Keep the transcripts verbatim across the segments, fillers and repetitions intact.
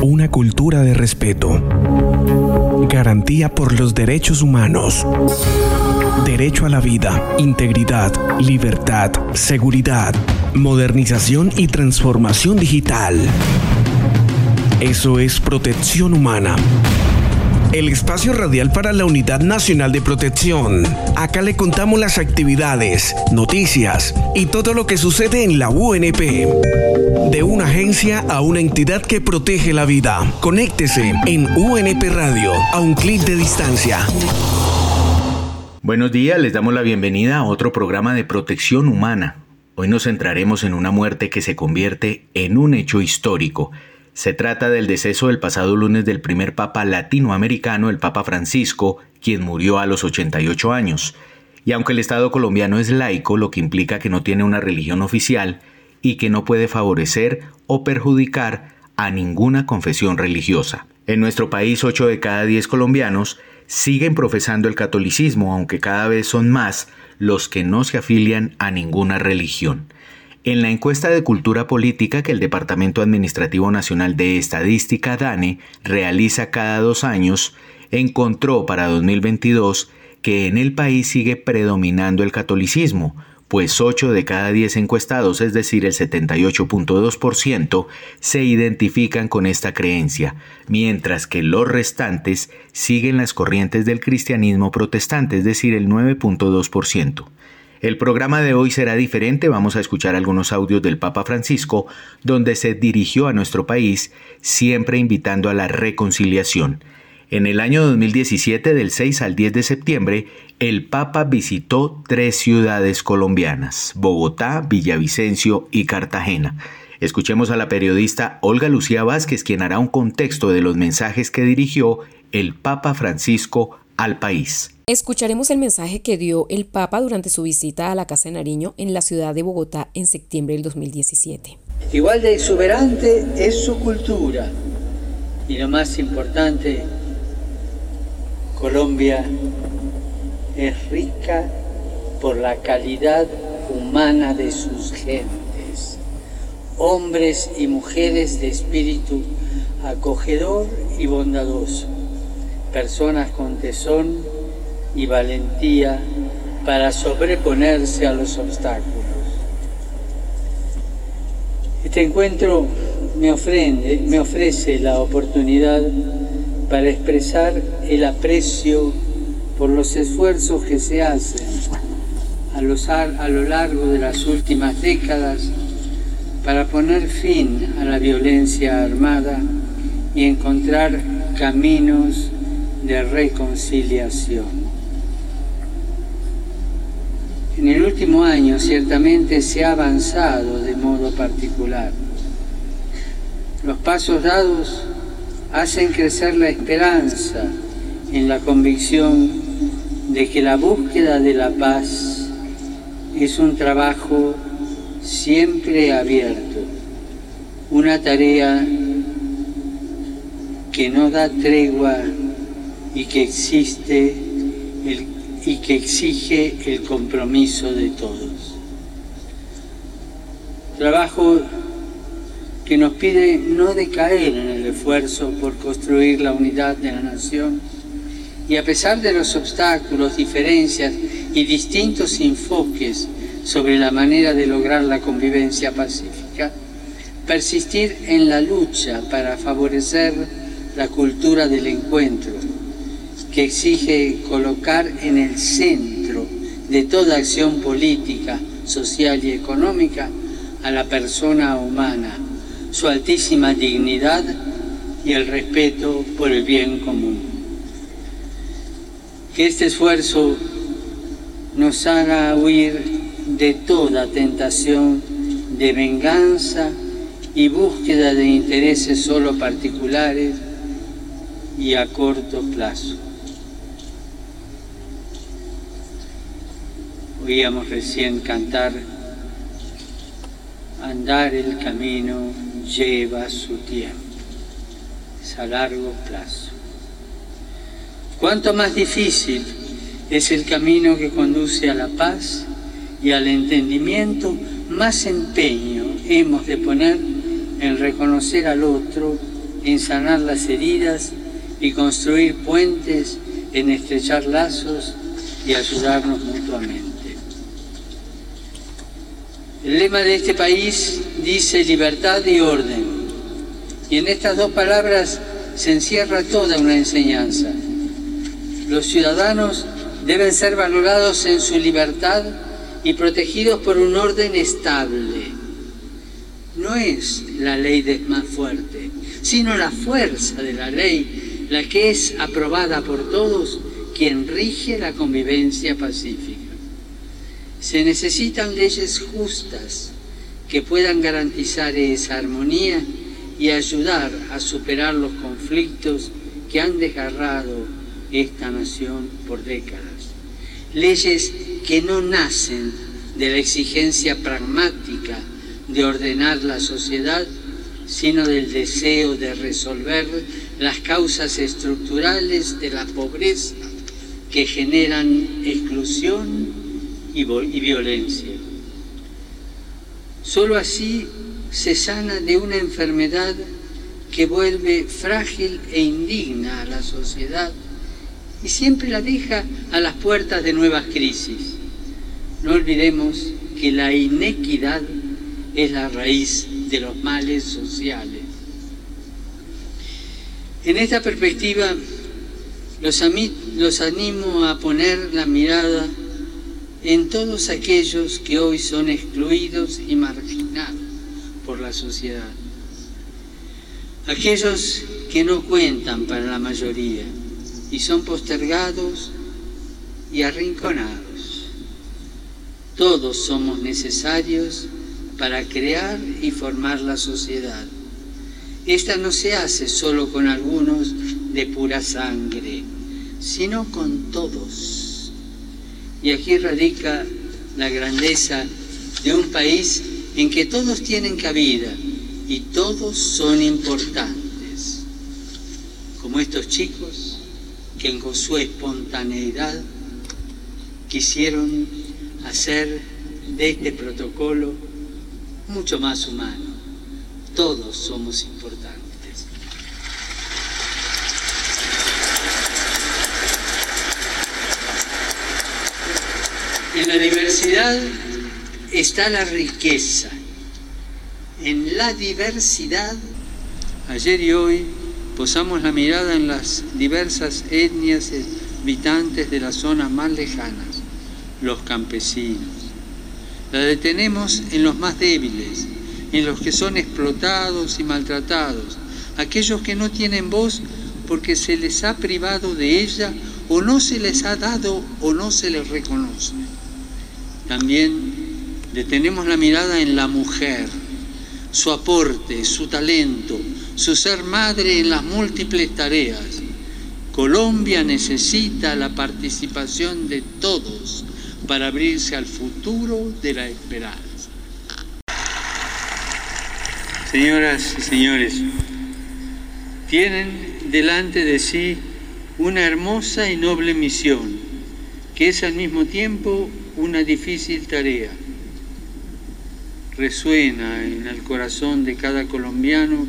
una cultura de respeto, garantía por los derechos humanos, derecho a la vida, integridad, libertad, seguridad, modernización y transformación digital. Eso es Protección Humana. El espacio radial para la Unidad Nacional de Protección. Acá le contamos las actividades, noticias y todo lo que sucede en la U N P. De una agencia a una entidad que protege la vida. Conéctese en U N P Radio, a un clic de distancia. Buenos días, les damos la bienvenida a otro programa de Protección Humana. Hoy nos centraremos en una muerte que se convierte en un hecho histórico. Se trata del deceso del pasado lunes del primer papa latinoamericano, el Papa Francisco, quien murió a los ochenta y ocho años. Y aunque el Estado colombiano es laico, lo que implica que no tiene una religión oficial y que no puede favorecer o perjudicar a ninguna confesión religiosa. En nuestro país, ocho de cada diez colombianos siguen profesando el catolicismo, aunque cada vez son más los que no se afilian a ninguna religión. En la encuesta de cultura política que el Departamento Administrativo Nacional de Estadística, DANE, realiza cada dos años, encontró para dos mil veintidós que en el país sigue predominando el catolicismo, pues ocho de cada diez encuestados, es decir, el setenta y ocho punto dos por ciento, se identifican con esta creencia, mientras que los restantes siguen las corrientes del cristianismo protestante, es decir, el nueve punto dos por ciento. El programa de hoy será diferente, vamos a escuchar algunos audios del Papa Francisco, donde se dirigió a nuestro país, siempre invitando a la reconciliación. En el año dos mil diecisiete, del seis al diez de septiembre, el Papa visitó tres ciudades colombianas, Bogotá, Villavicencio y Cartagena. Escuchemos a la periodista Olga Lucía Vázquez, quien hará un contexto de los mensajes que dirigió el Papa Francisco al país. Escucharemos el mensaje que dio el Papa durante su visita a la Casa de Nariño en la ciudad de Bogotá en septiembre del dos mil diecisiete. Igual de exuberante es su cultura y lo más importante, Colombia es rica por la calidad humana de sus gentes, hombres y mujeres de espíritu acogedor y bondadoso, personas con tesón y valentía para sobreponerse a los obstáculos. Este encuentro me ofrece, me ofrece la oportunidad para expresar el aprecio por los esfuerzos que se hacen a, los, a lo largo de las últimas décadas para poner fin a la violencia armada y encontrar caminos de reconciliación. En el último año ciertamente se ha avanzado de modo particular. Los pasos dados hacen crecer la esperanza en la convicción de que la búsqueda de la paz es un trabajo siempre abierto, una tarea que no da tregua y que existe el y que exige el compromiso de todos. Trabajo que nos pide no decaer en el esfuerzo por construir la unidad de la nación y a pesar de los obstáculos, diferencias y distintos enfoques sobre la manera de lograr la convivencia pacífica, persistir en la lucha para favorecer la cultura del encuentro, que exige colocar en el centro de toda acción política, social y económica a la persona humana, su altísima dignidad y el respeto por el bien común. Que este esfuerzo nos haga huir de toda tentación de venganza y búsqueda de intereses solo particulares y a corto plazo. Oíamos recién cantar, andar el camino lleva su tiempo, es a largo plazo. Cuánto más difícil es el camino que conduce a la paz y al entendimiento, más empeño hemos de poner en reconocer al otro en sanar las heridas y construir puentes, en estrechar lazos y ayudarnos mutuamente. El lema de este país dice libertad y orden, y en estas dos palabras se encierra toda una enseñanza. Los ciudadanos deben ser valorados en su libertad y protegidos por un orden estable. No es la ley del más fuerte, sino la fuerza de la ley, la que es aprobada por todos, quien rige la convivencia pacífica. Se necesitan leyes justas que puedan garantizar esa armonía y ayudar a superar los conflictos que han desgarrado esta nación por décadas. Leyes que no nacen de la exigencia pragmática de ordenar la sociedad, sino del deseo de resolver las causas estructurales de la pobreza que generan exclusión y, y violencia. Solo así se sana de una enfermedad que vuelve frágil e indigna a la sociedad y siempre la deja a las puertas de nuevas crisis. No olvidemos que la inequidad es la raíz de los males sociales. En esta perspectiva, los, los animo a poner la mirada en todos aquellos que hoy son excluidos y marginados por la sociedad. Aquellos que no cuentan para la mayoría y son postergados y arrinconados. Todos somos necesarios para crear y formar la sociedad. Esta no se hace solo con algunos de pura sangre, sino con todos. Y aquí radica la grandeza de un país en que todos tienen cabida y todos son importantes, como estos chicos que con su espontaneidad quisieron hacer de este protocolo mucho más humano. Todos somos importantes. En la diversidad está la riqueza. En la diversidad, ayer y hoy, posamos la mirada en las diversas etnias habitantes de las zonas más lejanas, los campesinos. La detenemos en los más débiles, en los que son explotados y maltratados, aquellos que no tienen voz porque se les ha privado de ella o no se les ha dado o no se les reconoce. También detenemos la mirada en la mujer, su aporte, su talento, su ser madre en las múltiples tareas. Colombia necesita la participación de todos para abrirse al futuro de la esperanza. Señoras y señores, tienen delante de sí una hermosa y noble misión, que es al mismo tiempo una difícil tarea. Resuena en el corazón de cada colombiano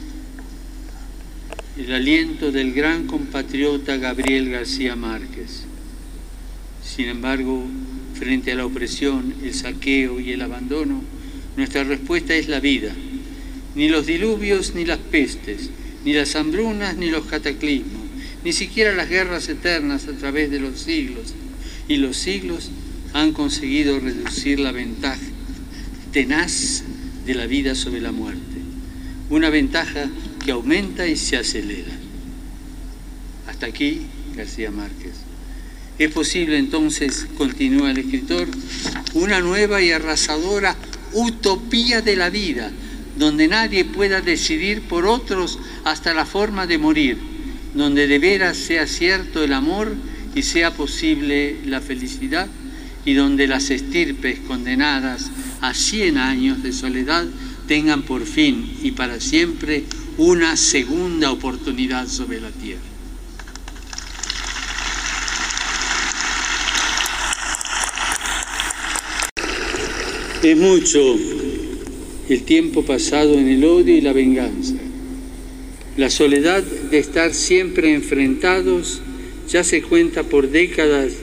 el aliento del gran compatriota Gabriel García Márquez. Sin embargo, frente a la opresión, el saqueo y el abandono, nuestra respuesta es la vida. Ni los diluvios ni las pestes, ni las hambrunas ni los cataclismos, ni siquiera las guerras eternas a través de los siglos y los siglos han conseguido reducir la ventaja tenaz de la vida sobre la muerte. Una ventaja que aumenta y se acelera. Hasta aquí, García Márquez. Es posible entonces, continúa el escritor, una nueva y arrasadora utopía de la vida, donde nadie pueda decidir por otros hasta la forma de morir, donde de veras sea cierto el amor y sea posible la felicidad, y donde las estirpes condenadas a cien años de soledad tengan por fin y para siempre una segunda oportunidad sobre la tierra. Es mucho el tiempo pasado en el odio y la venganza. La soledad de estar siempre enfrentados ya se cuenta por décadas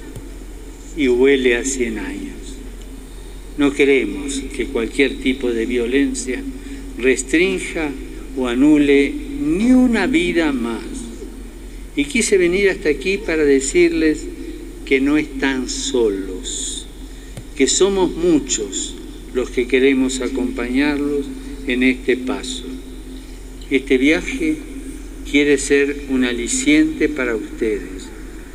y huele a cien años. No queremos que cualquier tipo de violencia restrinja o anule ni una vida más. Y quise venir hasta aquí para decirles que no están solos, que somos muchos los que queremos acompañarlos en este paso. Este viaje quiere ser un aliciente para ustedes,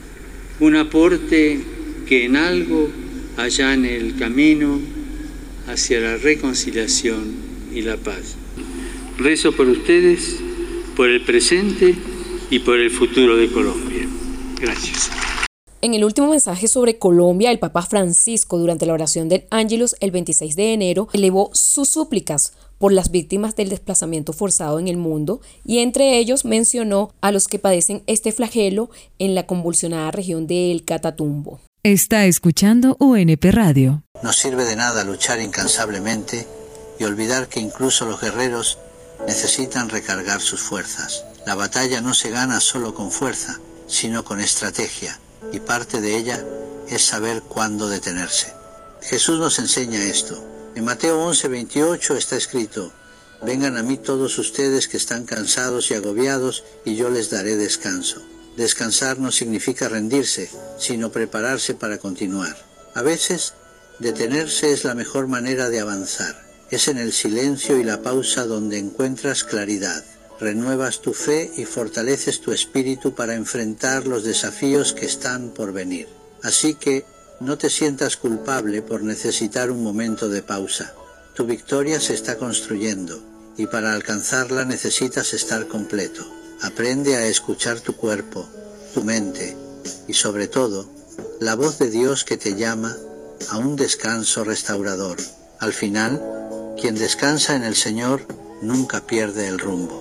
un aporte que en algo allane el camino hacia la reconciliación y la paz. Rezo por ustedes, por el presente y por el futuro de Colombia. Gracias. En el último mensaje sobre Colombia, el Papa Francisco, durante la oración del Ángelus el veintiséis de enero, elevó sus súplicas por las víctimas del desplazamiento forzado en el mundo y entre ellos mencionó a los que padecen este flagelo en la convulsionada región del Catatumbo. Está escuchando U N P Radio. No sirve de nada luchar incansablemente y olvidar que incluso los guerreros necesitan recargar sus fuerzas. La batalla no se gana solo con fuerza, sino con estrategia, y parte de ella es saber cuándo detenerse. Jesús nos enseña esto. En Mateo once veintiocho está escrito: vengan a mí todos ustedes que están cansados y agobiados, y yo les daré descanso. Descansar no significa rendirse, sino prepararse para continuar. A veces, detenerse es la mejor manera de avanzar. Es en el silencio y la pausa donde encuentras claridad. Renuevas tu fe y fortaleces tu espíritu para enfrentar los desafíos que están por venir. Así que no te sientas culpable por necesitar un momento de pausa. Tu victoria se está construyendo y para alcanzarla necesitas estar completo. Aprende a escuchar tu cuerpo, tu mente y sobre todo la voz de Dios que te llama a un descanso restaurador. Al final, quien descansa en el Señor nunca pierde el rumbo.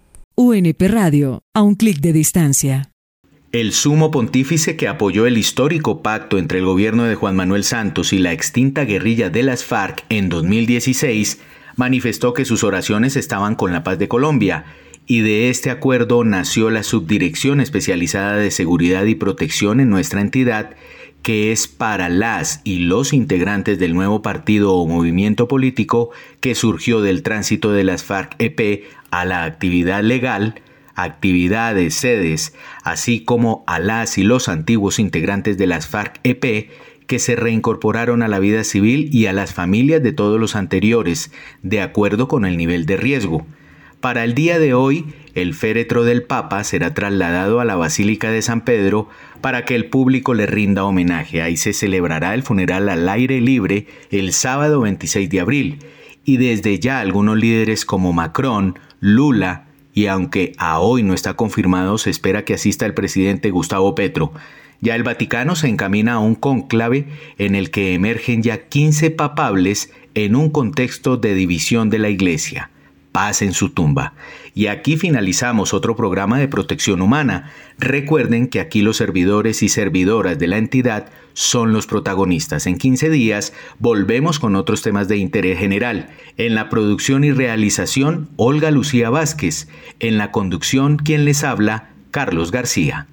U N P Radio, a un clic de distancia. El sumo pontífice que apoyó el histórico pacto entre el gobierno de Juan Manuel Santos y la extinta guerrilla de las FARC en dos mil dieciséis manifestó que sus oraciones estaban con la paz de Colombia, y de este acuerdo nació la Subdirección Especializada de Seguridad y Protección en nuestra entidad, que es para las y los integrantes del nuevo partido o movimiento político que surgió del tránsito de las FARC-E P a la actividad legal, actividades, sedes, así como a las y los antiguos integrantes de las FARC-E P que se reincorporaron a la vida civil y a las familias de todos los anteriores, de acuerdo con el nivel de riesgo. Para el día de hoy, el féretro del Papa será trasladado a la Basílica de San Pedro para que el público le rinda homenaje. Ahí se celebrará el funeral al aire libre el sábado veintiséis de abril. Y desde ya algunos líderes como Macron, Lula, y aunque a hoy no está confirmado, se espera que asista el presidente Gustavo Petro. Ya el Vaticano se encamina a un cónclave en el que emergen ya quince papables en un contexto de división de la Iglesia. Paz en su tumba. Y aquí finalizamos otro programa de Protección Humana. Recuerden que aquí los servidores y servidoras de la entidad son los protagonistas. En quince días volvemos con otros temas de interés general. En la producción y realización, Olga Lucía Vázquez. En la conducción, quien les habla, Carlos García.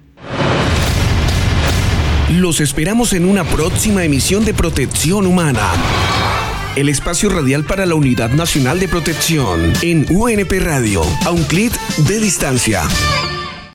Los esperamos en una próxima emisión de Protección Humana. El espacio radial para la Unidad Nacional de Protección en U N P Radio, a un clic de distancia.